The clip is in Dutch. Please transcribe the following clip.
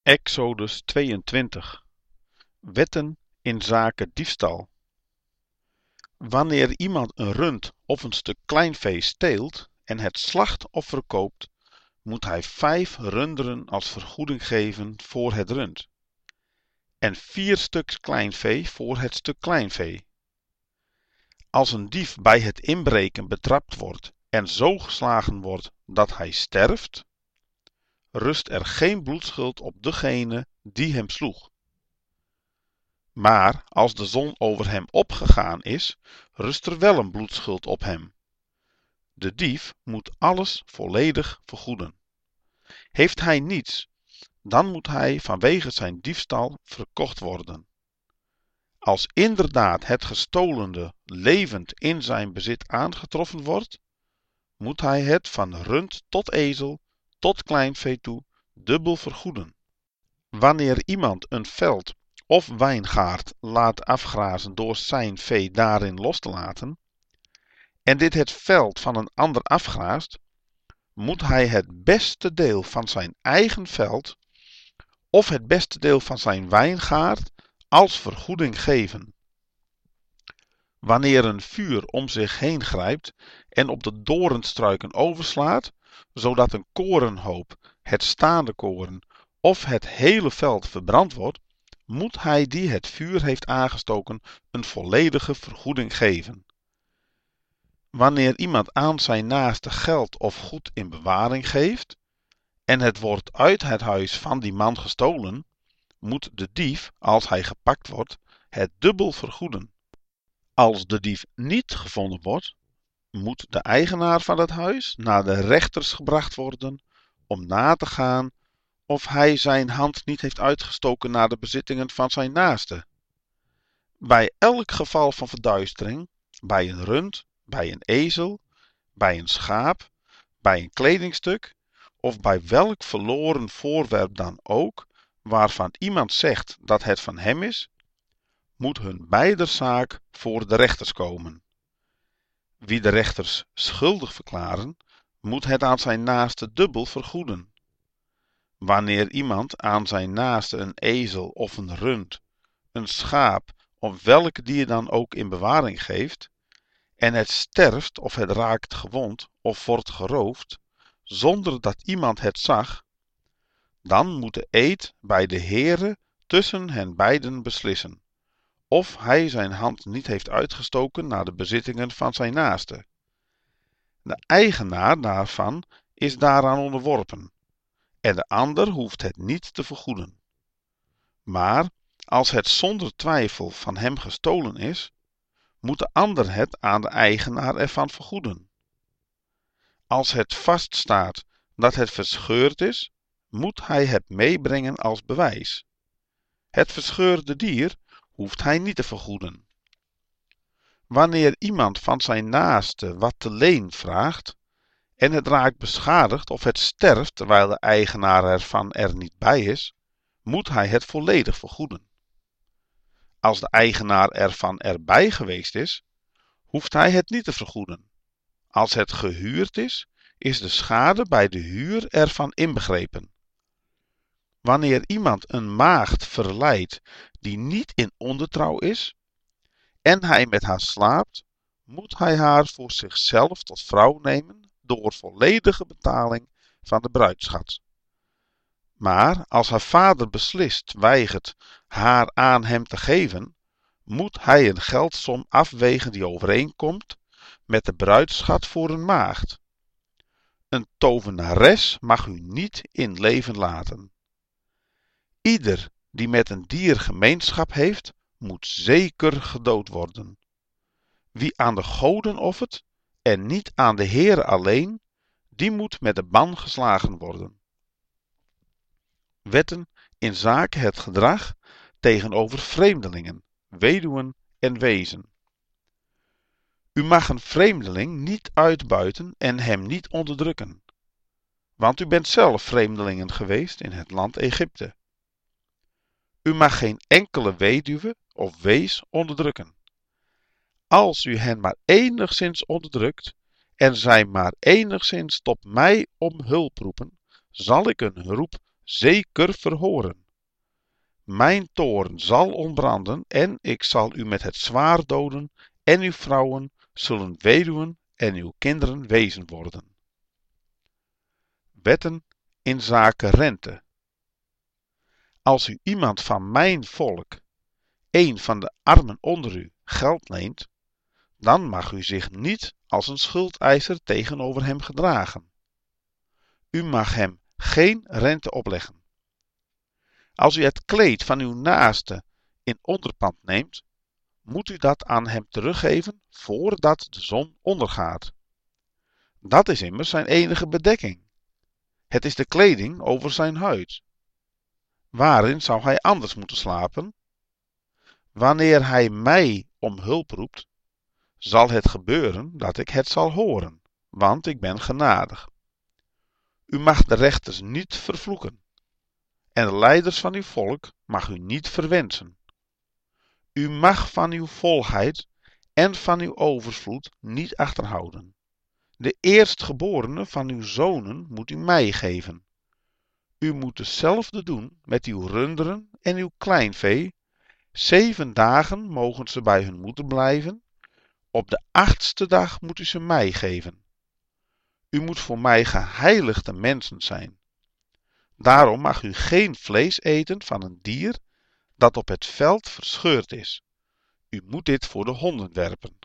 Exodus 22. Wetten inzake diefstal. Wanneer iemand een rund of een stuk kleinvee steelt en het slacht of verkoopt, moet hij 5 runderen als vergoeding geven voor het rund en 4 stuks kleinvee voor het stuk kleinvee. Als een dief bij het inbreken betrapt wordt en zo geslagen wordt dat hij sterft, rust er geen bloedschuld op degene die hem sloeg. Maar als de zon over hem opgegaan is, rust er wel een bloedschuld op hem. De dief moet alles volledig vergoeden. Heeft hij niets, dan moet hij vanwege zijn diefstal verkocht worden. Als inderdaad het gestolene levend in zijn bezit aangetroffen wordt, moet hij het van rund tot ezel tot kleinvee toe dubbel vergoeden. Wanneer iemand een veld of wijngaard laat afgrazen door zijn vee daarin los te laten, en dit het veld van een ander afgraast, moet hij het beste deel van zijn eigen veld of het beste deel van zijn wijngaard als vergoeding geven. Wanneer een vuur om zich heen grijpt en op de doornstruiken overslaat, zodat een korenhoop, het staande koren of het hele veld verbrand wordt, moet hij die het vuur heeft aangestoken een volledige vergoeding geven. Wanneer iemand aan zijn naaste geld of goed in bewaring geeft en het wordt uit het huis van die man gestolen, moet de dief, als hij gepakt wordt, het dubbel vergoeden. Als de dief niet gevonden wordt, moet de eigenaar van het huis naar de rechters gebracht worden om na te gaan of hij zijn hand niet heeft uitgestoken naar de bezittingen van zijn naaste. Bij elk geval van verduistering, bij een rund, bij een ezel, bij een schaap, bij een kledingstuk of bij welk verloren voorwerp dan ook, waarvan iemand zegt dat het van hem is, moet hun beider zaak voor de rechters komen. Wie de rechters schuldig verklaren, moet het aan zijn naaste dubbel vergoeden. Wanneer iemand aan zijn naaste een ezel of een rund, een schaap of welk dier dan ook in bewaring geeft, en het sterft of het raakt gewond of wordt geroofd, zonder dat iemand het zag, dan moet de eed bij de Heere tussen hen beiden beslissen, of hij zijn hand niet heeft uitgestoken naar de bezittingen van zijn naaste. De eigenaar daarvan is daaraan onderworpen, en de ander hoeft het niet te vergoeden. Maar als het zonder twijfel van hem gestolen is, moet de ander het aan de eigenaar ervan vergoeden. Als het vaststaat dat het verscheurd is, moet hij het meebrengen als bewijs. Het verscheurde dier hoeft hij niet te vergoeden. Wanneer iemand van zijn naaste wat te leen vraagt en het raakt beschadigd of het sterft terwijl de eigenaar ervan er niet bij is, moet hij het volledig vergoeden. Als de eigenaar ervan erbij geweest is, hoeft hij het niet te vergoeden. Als het gehuurd is, is de schade bij de huur ervan inbegrepen. Wanneer iemand een maagd verleidt die niet in ondertrouw is, en hij met haar slaapt, moet hij haar voor zichzelf tot vrouw nemen door volledige betaling van de bruidsschat. Maar als haar vader beslist weigert haar aan hem te geven, moet hij een geldsom afwegen die overeenkomt met de bruidsschat voor een maagd. Een tovenares mag u niet in leven laten. Ieder die met een dier gemeenschap heeft, moet zeker gedood worden. Wie aan de goden offert en niet aan de Heere alleen, die moet met de ban geslagen worden. Wetten inzake het gedrag tegenover vreemdelingen, weduwen en wezen. U mag een vreemdeling niet uitbuiten en hem niet onderdrukken, want u bent zelf vreemdelingen geweest in het land Egypte. U mag geen enkele weduwe of wees onderdrukken. Als u hen maar enigszins onderdrukt en zij maar enigszins tot mij om hulp roepen, zal ik hun roep zeker verhoren. Mijn toorn zal ontbranden en ik zal u met het zwaard doden en uw vrouwen zullen weduwen en uw kinderen wezen worden. Wetten in zaken rente. Als u iemand van mijn volk, een van de armen onder u, geld leent, dan mag u zich niet als een schuldeiser tegenover hem gedragen. U mag hem geen rente opleggen. Als u het kleed van uw naaste in onderpand neemt, moet u dat aan hem teruggeven voordat de zon ondergaat. Dat is immers zijn enige bedekking. Het is de kleding over zijn huid. Waarin zou hij anders moeten slapen? Wanneer hij mij om hulp roept, zal het gebeuren dat ik het zal horen, want ik ben genadig. U mag de rechters niet vervloeken, en de leiders van uw volk mag u niet verwensen. U mag van uw volheid en van uw overvloed niet achterhouden. De eerstgeborene van uw zonen moet u mij geven. U moet hetzelfde doen met uw runderen en uw kleinvee. 7 dagen mogen ze bij hun moeder blijven. Op de 8e dag moet u ze mij geven. U moet voor mij geheiligde mensen zijn. Daarom mag u geen vlees eten van een dier dat op het veld verscheurd is. U moet dit voor de honden werpen.